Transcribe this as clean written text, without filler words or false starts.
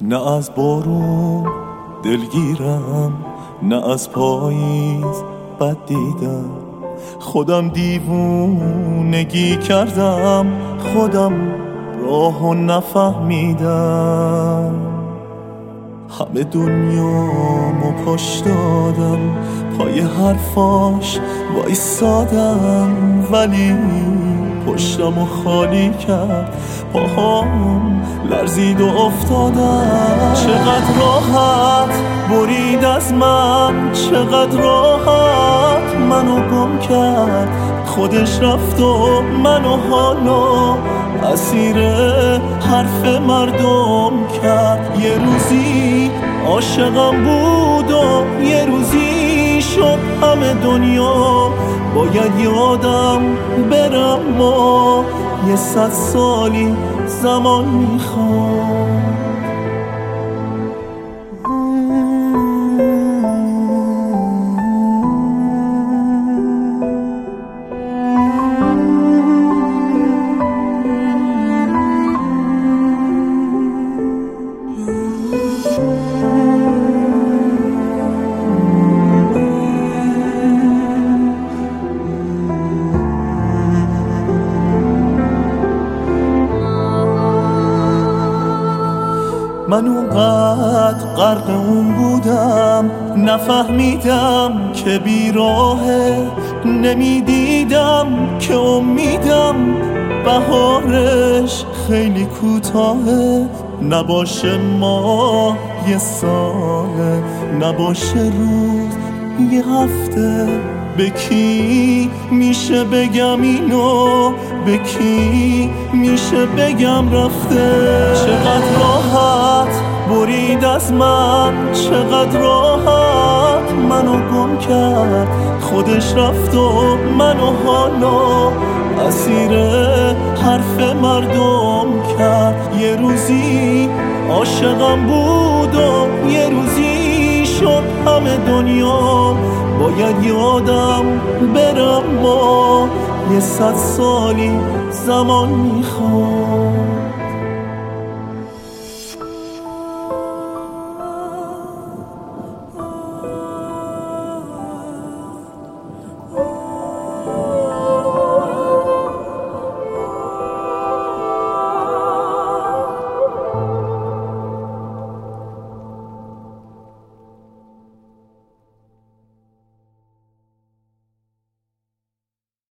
نه از بارون دلگیرم، نه از پاییز بد دیدم. خودم دیوونگی کردم، خودم راهو نفهمیدم. همه دنیامو پاش دادم، پای حرفاش وایسادم، ولی پشتمو خالی کرد، پاهام لرزید و افتادم. چقدر راحت برید از من، چقدر راحت منو گم کرد. خودش رفت و منو حالا اسیر حرف مردم کرد. یه روزی عاشقم بود و یه روزی شد همه دنیا. باید یادم برم ما 100 سالی زمان میخوام. من اونقدر غرق اون بودم، نفهمیدم که بیراهه، نمیدیدم که امیدم بهارش خیلی کوتاهه. نباشه ماه 1 ساله، نباشه روز 1 هفته. به کی میشه بگم اینو، به کی میشه بگم رفته؟ چقدر راحت برید از من، چقدر راحت منو گم کرد. خودش رفت و منو حالا اسیر حرف مردم کرد. یه روزی عاشقم بود و یه روزی شد همه دنیا. باید یادم برم ما 100 سالی زمان میخوام.